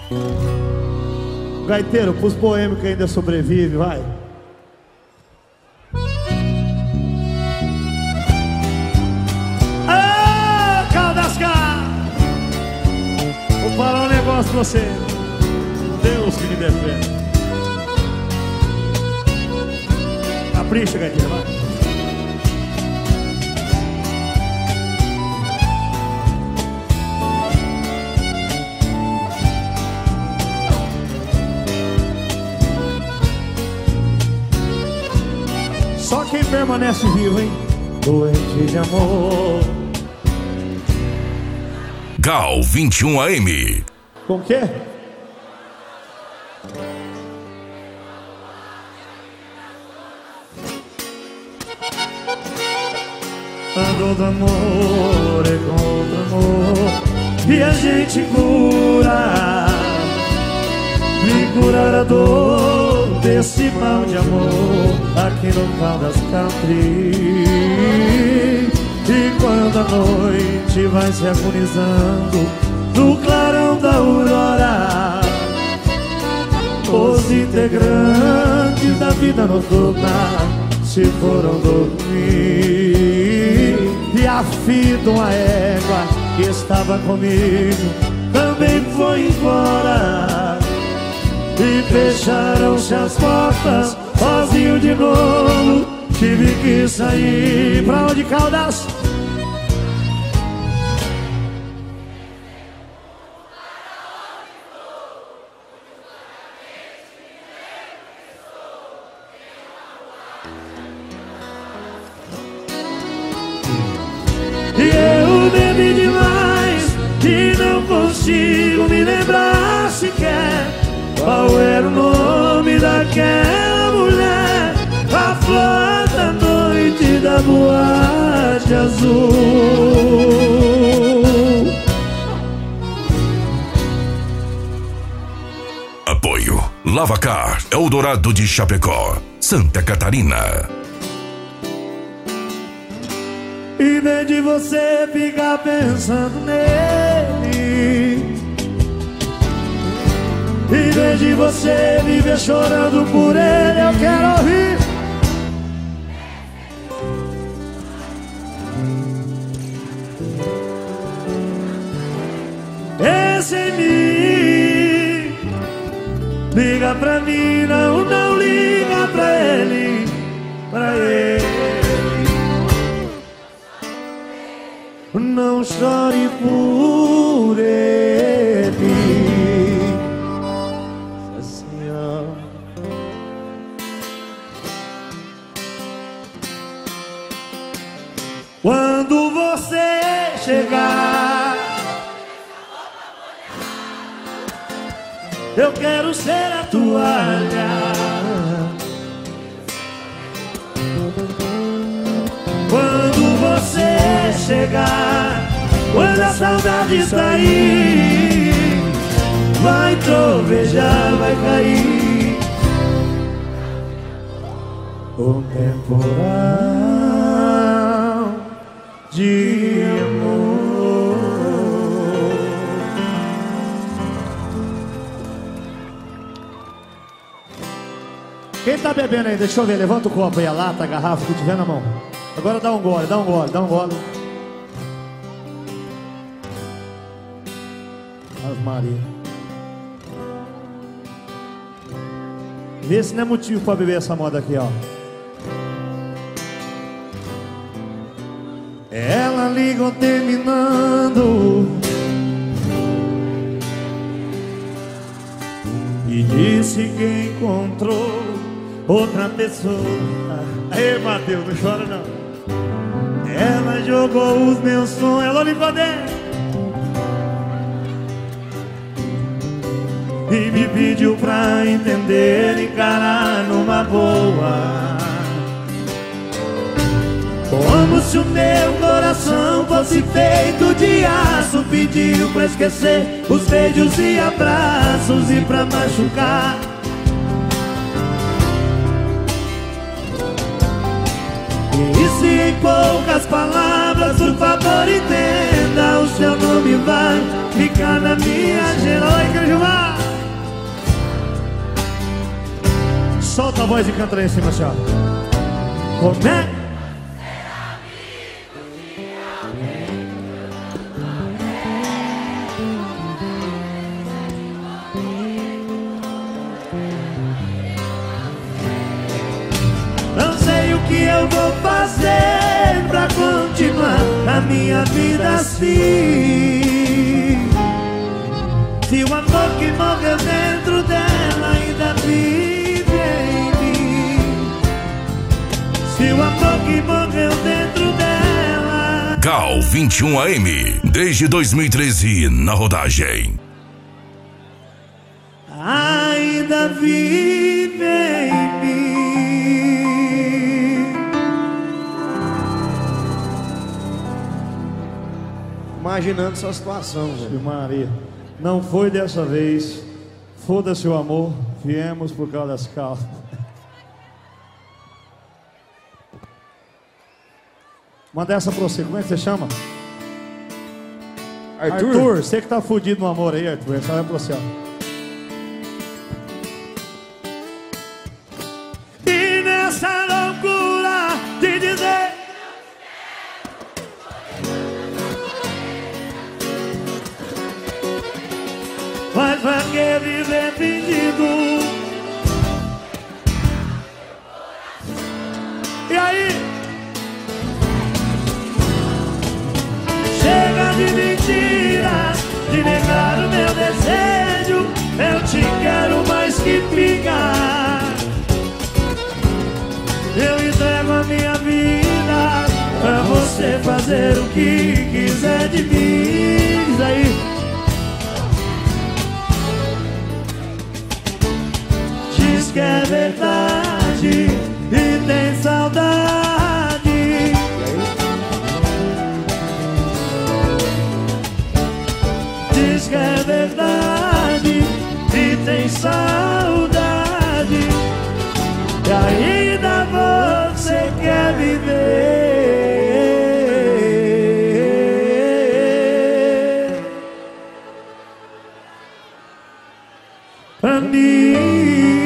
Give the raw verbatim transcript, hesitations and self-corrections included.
Gaiteiro, pros boêmios que ainda sobrevive, vai. Ah, Caldascar! Vou falar um negócio pra você. Deus que me defende. Capricha, gaiteiro, vai. Só quem permanece vivo, hein? Doente de amor. Gal vinte e um A M. Com o quê? Ando do amor é contra amor e a gente cura. Me curar a dor desse mal de amor aqui no Caldas Country. E quando a noite vai se agonizando no clarão da aurora, os integrantes da vida noturna se foram dormir. E a fita, uma égua que estava comigo, também foi embora. E fecharam-se as portas, sozinho de novo. Tive que sair. Pra onde, Caldas? E eu bebi demais e não consigo me lembrar sequer qual era o nome daquela mulher, a flor da noite da boate azul. Apoio Lavacar, Eldorado de Chapecó, Santa Catarina. Em vez de você ficar pensando nele, em vez de você viver chorando por ele, eu quero ouvir. Esse em mim, liga pra mim, não, não liga pra ele, pra ele. Não chore por ele. Quando você chegar, eu quero ser a toalha. Quando você chegar, quando a saudade sair, vai trovejar, vai cair o temporal de amor. Quem tá bebendo aí? Deixa eu ver, levanta o copo aí, a lata, a garrafa que tiver na mão. Agora dá um gole, dá um gole, dá um gole. Ave Maria. Vê se não é motivo pra beber essa moda aqui, ó. Ela ligou terminando e disse que encontrou outra pessoa. Aí, Mateus, não chora não. Ela jogou os meus sonhos, ela ligou dentro e me pediu pra entender, encarar numa boa, como se o meu coração fosse feito de aço. Pediu pra esquecer os beijos e abraços e pra machucar. E se em poucas palavras, por favor entenda, o seu nome vai ficar na minha agenda. Oi, Crejumar! Solta a voz e canta lá em cima, assim, ó. Como é? Não sei o que eu vou fazer pra continuar a minha vida assim. Se o amor que morreu dentro dela ainda vive em mim. Se o amor que morreu dentro dela. Gal vinte e um A M, desde dois mil e treze na rodagem. Ainda vive em mim. Imaginando essa situação, velho. Maria, não foi dessa vez. Foda-se o amor. Viemos por causa das calças. Manda essa pra você. Como é que você chama? Arthur? Arthur, você que tá fudido no amor aí, Arthur. Essa é pra você, ó. E nessa loucura de dizer mas pra que viver fingindo? E aí? Chega de mentiras, de negar o meu desejo. Eu te quero mais que ficar. Eu entrego a minha vida pra você fazer o que quiser de mim. Diz aí. Diz que é verdade e tem saudade. Diz que é verdade e tem saudade. E ainda você quer viver pra mim.